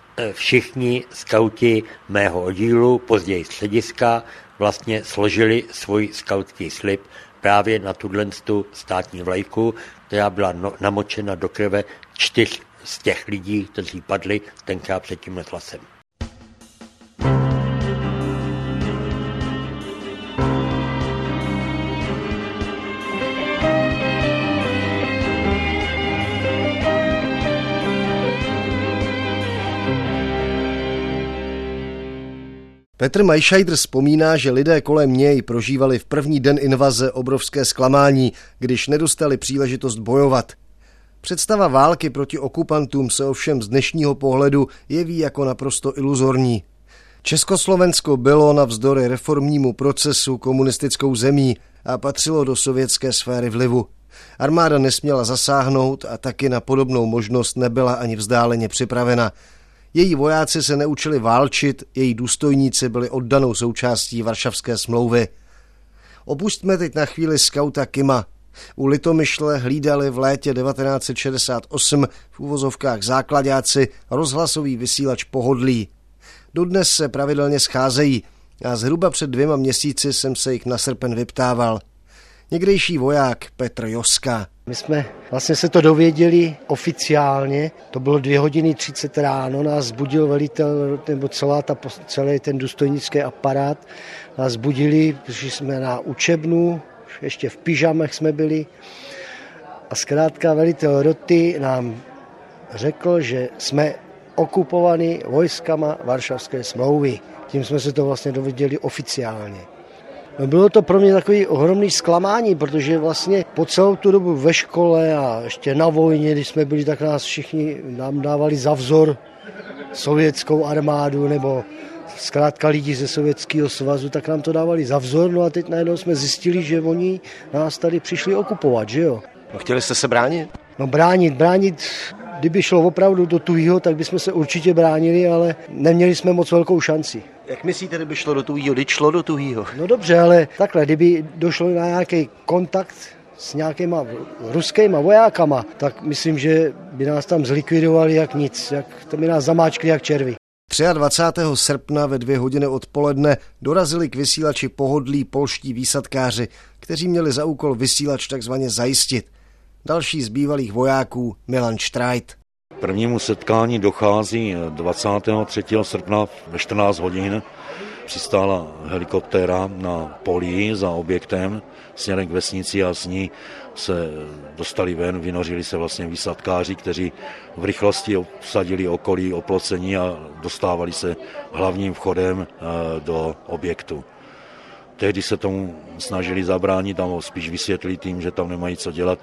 všichni skauti mého oddílu, později střediska, vlastně složili svůj skautský slib právě na tuto státní vlajku, která byla no, namočena do krve čtyř z těch lidí, kteří padli tenkrát před tím Netlasem. Petr Maischeider vzpomíná, že lidé kolem něj prožívali v první den invaze obrovské zklamání, když nedostali příležitost bojovat. Představa války proti okupantům se ovšem z dnešního pohledu jeví jako naprosto iluzorní. Československo bylo navzdory reformnímu procesu komunistickou zemí a patřilo do sovětské sféry vlivu. Armáda nesměla zasáhnout a taky na podobnou možnost nebyla ani vzdáleně připravena. Její vojáci se neučili válčit, její důstojníci byli oddanou součástí Varšavské smlouvy. Opustíme teď na chvíli skauta Kima. U Litomyšle hlídali v létě devatenáct set šedesát osm v uvozovkách záklaďáci rozhlasový vysílač Pohodlí. Dodnes se pravidelně scházejí a zhruba před dvěma měsíci jsem se jich na srpen vyptával. Někdejší voják Petr Joska. My jsme vlastně se to dověděli oficiálně, to bylo dvě hodiny třicet ráno, nás budil velitel, nebo celá ta, celý ten důstojnický aparát, nás budili, protože jsme na učebnu, ještě v pyžamech jsme byli a zkrátka velitel roty nám řekl, že jsme okupovaní vojskama Varšavské smlouvy. Tím jsme se to vlastně dověděli oficiálně. No bylo to pro mě takový ohromný zklamání, protože vlastně po celou tu dobu ve škole a ještě na vojně, když jsme byli, tak nás všichni nám dávali za vzor sovětskou armádu nebo zkrátka lidi ze Sovětského svazu, tak nám to dávali za vzor. No a teď najednou jsme zjistili, že oni nás tady přišli okupovat, že jo. No, chtěli jste se bránit? No bránit, bránit, kdyby šlo opravdu do tuhýho, tak bychom se určitě bránili, ale neměli jsme moc velkou šanci. Jak myslíte, kdyby šlo do tuhýho? Kdy šlo do tuhýho? No dobře, ale takhle, kdyby došlo na nějaký kontakt s nějakýma ruskýma vojákama, tak myslím, že by nás tam zlikvidovali jak nic, jak, to by nás zamáčkli jak červy. dvacátého třetího srpna ve dvě hodiny odpoledne dorazili k vysílači Pohodlí polští výsadkáři, kteří měli za úkol vysílač takzvaně zajistit. Další z bývalých vojáků Milan Štrajt. Prvnímu setkání dochází dvacátého třetího srpna ve čtrnáct hodin. Přistála helikoptéra na polí za objektem směrem k vesnici a z ní se dostali ven, vynořili se vlastně výsadkáři, kteří v rychlosti obsadili okolí oplocení a dostávali se hlavním vchodem do objektu. Tehdy se tomu snažili zabránit a spíš vysvětlit tím, že tam nemají co dělat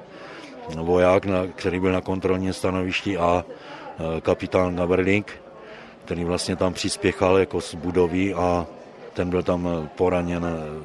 voják, který byl na kontrolním stanovišti, a kapitán Gaberlík, který vlastně tam přispěchal jako z budovy a ten byl tam poraněn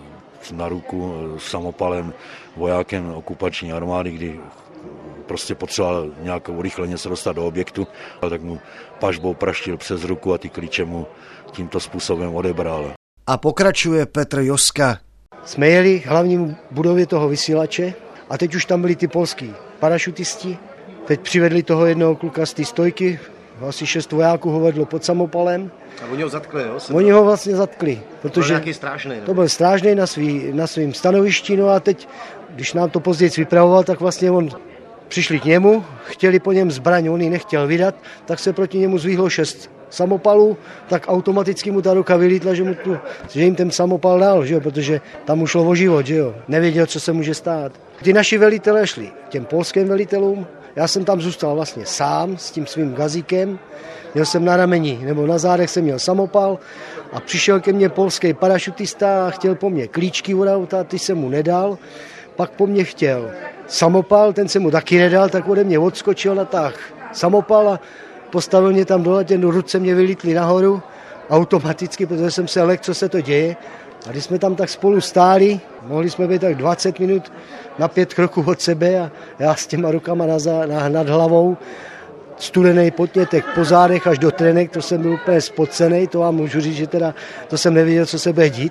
na ruku samopalem vojákem okupační armády, kdy prostě potřeboval nějak urychleně se dostat do objektu, tak mu pažbou praštil přes ruku a ty klíče mu tímto způsobem odebral. A pokračuje Petr Joska. Jsme jeli k hlavnímu budově toho vysílače a teď už tam byli ty polský parašutisti. Teď přivedli toho jednoho kluka z té stojky, asi šest vojáků ho vedlo pod samopalem. A oni ho zatkli, jo? Oni ho vlastně zatkli, protože nějaký strážnej, to byl strážnej na, svý, na svým stanovišti, no a teď, když nám to později vypravoval, tak vlastně on přišli k němu, chtěli po něm zbraň, on ji nechtěl vydat, tak se proti němu zvíhlo šest samopalů, tak automaticky mu ta ruka vylítla, že, mu tu, že jim ten samopal dal, že jo, protože tam mu šlo o život, že jo, nevěděl, co se může stát. Ty naši velitelé šli těm polským velitelům, já jsem tam zůstal vlastně sám s tím svým gazíkem, měl jsem na rameni, nebo na zádech jsem měl samopal a přišel ke mně polský parašutista a chtěl po mně klíčky od auta, ty jsem mu nedal, pak po mně chtěl samopal, ten jsem mu taky nedal, tak ode mě odskočil, natáhl samopal a postavil mě tam dole, ten ruce mě vylítly nahoru automaticky, protože jsem se lekl, co se to děje. A když jsme tam tak spolu stáli, mohli jsme být tak dvacet minut na pět kroků od sebe a já s těma rukama na, na, nad hlavou, studený potnětek po zádech až do trenek, to jsem byl úplně spocený, to vám můžu říct, že teda to jsem nevěděl, co se bude dít.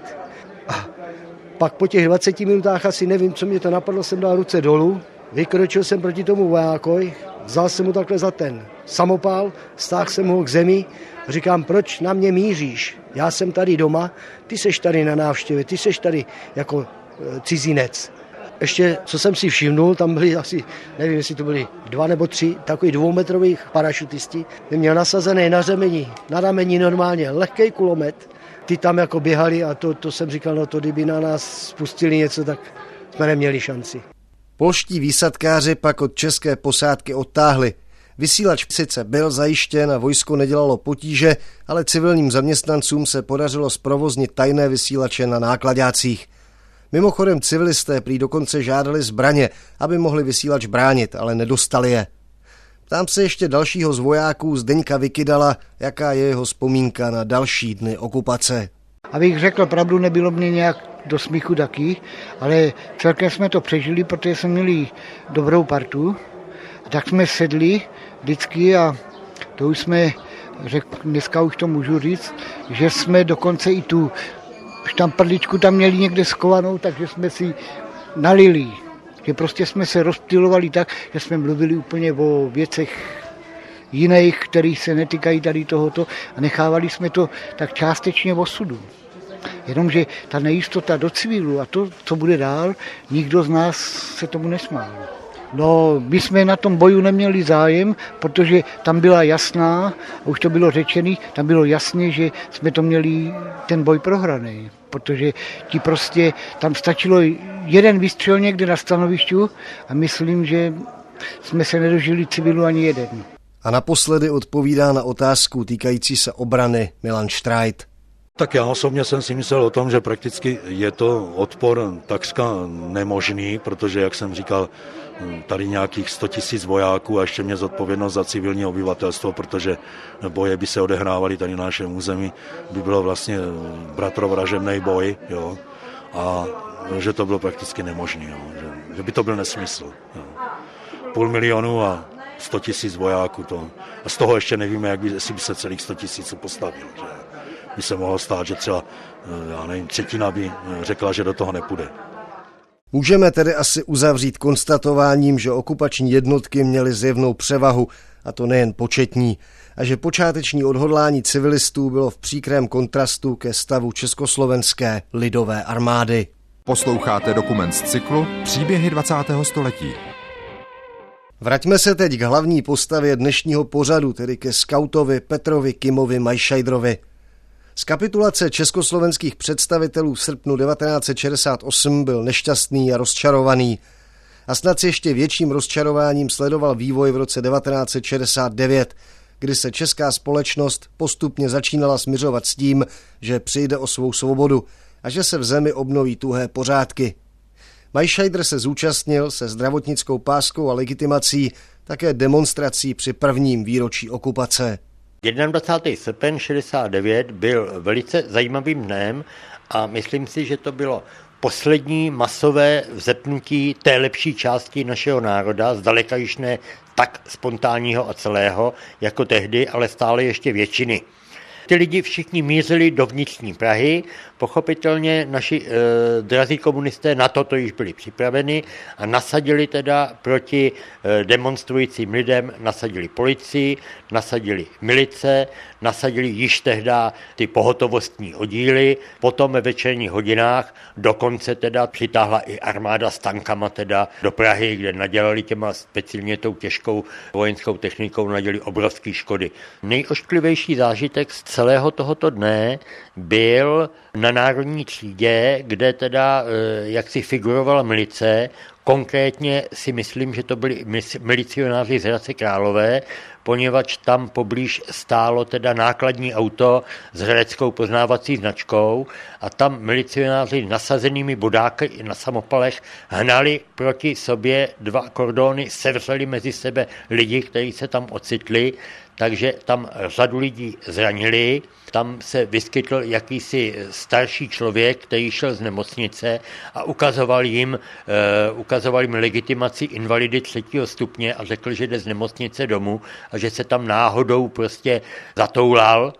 A pak po těch dvaceti minutách asi nevím, co mě to napadlo, jsem dal ruce dolů, vykročil jsem proti tomu vojákovi, vzal jsem mu takhle za ten samopal, stáhl jsem ho k zemi, říkám, proč na mě míříš? Já jsem tady doma, ty seš tady na návštěvě, ty seš tady jako cizinec. Ještě, co jsem si všimnul, tam byli asi, nevím, jestli to byli dva nebo tři takový dvoumetrových parašutisti. Ten měl nasazený na řemeni, na rameni normálně lehkej kulomet. Ty tam jako běhali a to, to jsem říkal, no to kdyby na nás spustili něco, tak jsme neměli šanci. Polští výsadkáři pak od české posádky odtáhli. Vysílač sice byl zajištěn a vojsko nedělalo potíže, ale civilním zaměstnancům se podařilo zprovoznit tajné vysílače na nákladácích. Mimochodem civilisté prý dokonce žádali zbraně, aby mohli vysílač bránit, ale nedostali je. Ptám se ještě dalšího z vojáků Zdeňka Vykydala, jaká je jeho vzpomínka na další dny okupace. Abych řekl pravdu, nebylo mě nějak do smíchu taky, ale celkem jsme to přežili, protože jsme měli dobrou partu. Tak jsme sedli vždycky a to už jsme, řek, dneska už to můžu říct, že jsme dokonce i tu štamprličku tam měli někde skovanou, takže jsme si nalili. Že prostě jsme se rozptylovali tak, že jsme mluvili úplně o věcech jiných, kterých se netýkají tady tohoto a nechávali jsme to tak částečně v osudu. Jenomže ta nejistota do civilu a to, co bude dál, nikdo z nás se tomu nesmál. No, my jsme na tom boju neměli zájem, protože tam byla jasná, a už to bylo řečený, tam bylo jasné, že jsme to měli ten boj prohraný, protože ti prostě, tam stačilo jeden výstřel někde na stanovišťu a myslím, že jsme se nedožili civilu ani jeden. A naposledy odpovídá na otázku týkající se obrany Milan Štrajt. Tak já osobně jsem si myslel o tom, že prakticky je to odpor takřka nemožný, protože, jak jsem říkal, tady nějakých sto tisíc vojáků a ještě mě zodpovědnost za civilní obyvatelstvo, protože boje by se odehrávaly tady na našem území, by bylo vlastně bratrovražebný boj, jo, a že to bylo prakticky nemožné, jo, že, že by to byl nesmysl. Jo. Půl milionu a sto tisíc vojáků, to, a z toho ještě nevíme, jak by, jestli by se celých sto tisíců postavil, že by se mohlo stát, že třeba, já nevím, třetina by řekla, že do toho nepůjde. Můžeme tedy asi uzavřít konstatováním, že okupační jednotky měly zjevnou převahu, a to nejen početní, a že počáteční odhodlání civilistů bylo v příkrém kontrastu ke stavu Československé lidové armády. Posloucháte dokument z cyklu Příběhy dvacátého století. Vraťme se teď k hlavní postavě dnešního pořadu, tedy ke skautovi Petrovi Kimovi Majšajdrovi. Z kapitulace československých představitelů v srpnu devatenáct set šedesát osm byl nešťastný a rozčarovaný. A snad s ještě větším rozčarováním sledoval vývoj v roce devatenáct set šedesát devět, kdy se česká společnost postupně začínala smiřovat s tím, že přijde o svou svobodu a že se v zemi obnoví tuhé pořádky. Majšajdr se zúčastnil se zdravotnickou páskou a legitimací také demonstrací při prvním výročí okupace. dvacátého prvního srpna šedesát devět byl velice zajímavým dnem a myslím si, že to bylo poslední masové vzepnutí té lepší části našeho národa, zdaleka již ne tak spontánního a celého jako tehdy, ale stále ještě většiny. Ty lidi všichni mířili do vnitřní Prahy, pochopitelně naši e, drazí komunisté na toto již byli připraveni a nasadili teda proti e, demonstrujícím lidem, nasadili policii, nasadili milice, nasadili již tehda ty pohotovostní oddíly, potom ve večerních hodinách dokonce teda přitáhla i armáda s tankama teda do Prahy, kde nadělali těma speciálně tou těžkou vojenskou technikou nadělali obrovské škody. Nejošklivější zážitek z celého tohoto dne byl na Národní třídě, kde teda jak si figurovala milice, konkrétně si myslím, že to byli milicionáři z Hradce Králové, poněvadž tam poblíž stálo teda nákladní auto s hradeckou poznávací značkou a tam milicionáři nasazenými bodáky na samopalech hnali proti sobě dva kordony, sevřeli mezi sebe lidi, kteří se tam ocitli, takže tam řadu lidí zranili. Tam se vyskytl jakýsi starší člověk, který šel z nemocnice a ukazoval jim, uh, ukazoval jim legitimaci invalidy třetího stupně a řekl, že jde z nemocnice domů a že se tam náhodou prostě zatoulal.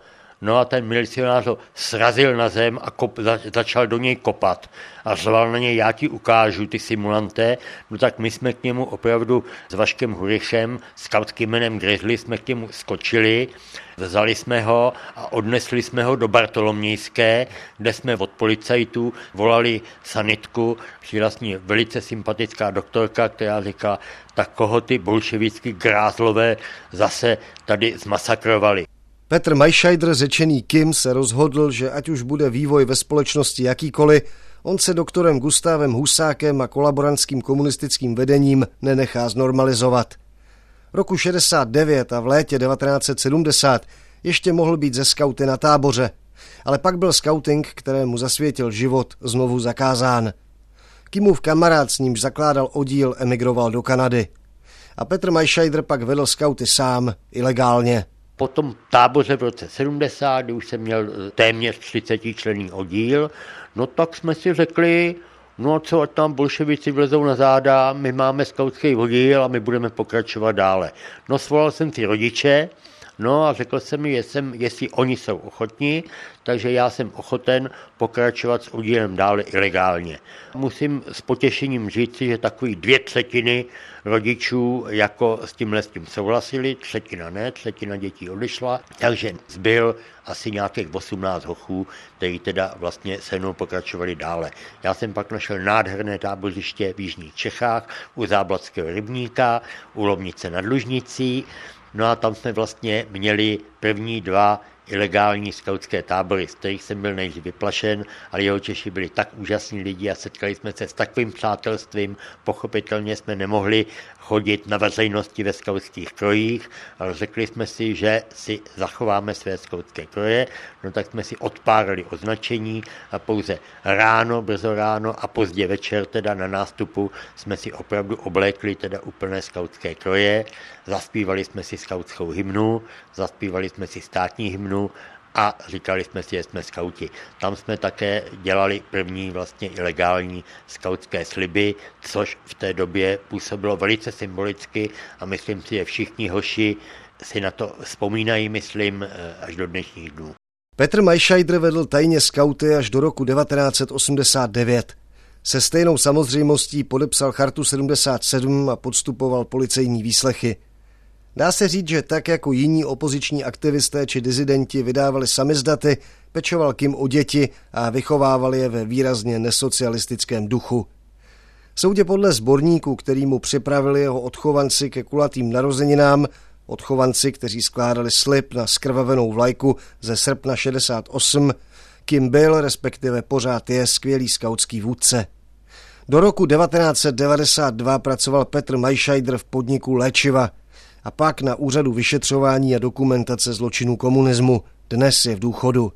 No a ten milicionář ho srazil na zem a kop, za, začal do něj kopat a řval na něj, já ti ukážu, ty simulanté. No tak my jsme k němu opravdu s Vaškem Hurichem, skautským jménem Grizzly, jsme k němu skočili, vzali jsme ho a odnesli jsme ho do Bartolomějské, kde jsme od policajtů volali sanitku, přijela s ní velice sympatická doktorka, která říká, tak koho ty bolševický grázlové zase tady zmasakrovali. Petr Maischeider, řečený Kim, se rozhodl, že ať už bude vývoj ve společnosti jakýkoliv, on se doktorem Gustavem Husákem a kolaborantským komunistickým vedením nenechá znormalizovat. Roku šedesát devět a v létě devatenáct set sedmdesát ještě mohl být ze skauty na táboře, ale pak byl skauting, kterému zasvětil život, znovu zakázán. Kimův kamarád, s nímž zakládal oddíl, emigroval do Kanady. A Petr Maischeider pak vedl skauty sám, ilegálně. Po tom táboře v roce sedmdesát, kdy už jsem měl téměř třicetičlenný oddíl, no tak jsme si řekli, no co, ať tam bolševici vlezou na záda, my máme skautský oddíl a my budeme pokračovat dále. No svolal jsem si rodiče, no a řekl jsem mi, jestli, jestli oni jsou ochotní, takže já jsem ochoten pokračovat s oddílem dále ilegálně. Musím s potěšením říci, že takový dvě třetiny rodičů jako s tímhle s tím souhlasili, třetina ne, třetina dětí odešla, takže zbyl asi nějakých osmnáct hochů, kteří teda vlastně se mnou pokračovali dále. Já jsem pak našel nádherné tábořiště v jižních Čechách, u Záblatského rybníka, u Lomnice nad Lužnicí, no a tam jsme vlastně měli první dva ilegální skautské tábory, z kterých jsem byl nejdřív vyplašen, ale jeho Češi byli tak úžasní lidi a setkali jsme se s takovým přátelstvím, pochopitelně jsme nemohli chodit na veřejnosti ve skautských krojích, ale řekli jsme si, že si zachováme své skautské kroje, no tak jsme si odpárali označení a pouze ráno, brzo ráno a pozdě večer teda na nástupu jsme si opravdu oblékli teda úplné skautské kroje, zaspívali jsme si skautskou hymnu, zaspívali jsme si státní hymnu a říkali jsme si, že jsme skauti. Tam jsme také dělali první vlastně ilegální skautské sliby, což v té době působilo velice symbolicky a myslím si, že všichni hoši si na to vzpomínají, myslím, až do dnešních dnů. Petr Maischeider vedl tajně skauty až do roku devatenáct set osmdesát devět. Se stejnou samozřejmostí podepsal chartu sedmdesát sedm a podstupoval policejní výslechy. Dá se říct, že tak jako jiní opoziční aktivisté či dizidenti vydávali samizdaty, pečoval Kim o děti a vychovávali je ve výrazně nesocialistickém duchu. Soudě podle sborníku, který mu připravili jeho odchovanci ke kulatým narozeninám, odchovanci, kteří skládali slib na zkrvavenou vlajku ze srpna šedesát osm, Kim byl, respektive pořád je, skvělý skautský vůdce. Do roku devatenáct set devadesát dva pracoval Petr Maischeider v podniku Léčiva a pak na úřadu vyšetřování a dokumentace zločinů komunismu. Dnes je v důchodu.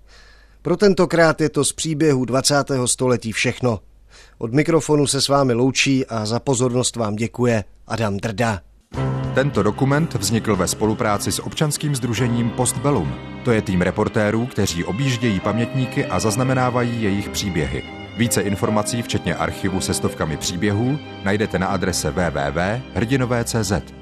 Pro tentokrát je to z příběhu dvacátého století všechno. Od mikrofonu se s vámi loučí a za pozornost vám děkuje Adam Drda. Tento dokument vznikl ve spolupráci s občanským sdružením Postbellum. To je tým reportérů, kteří objíždějí pamětníky a zaznamenávají jejich příběhy. Více informací, včetně archivu se stovkami příběhů, najdete na adrese w w w tečka hrdinové tečka c z.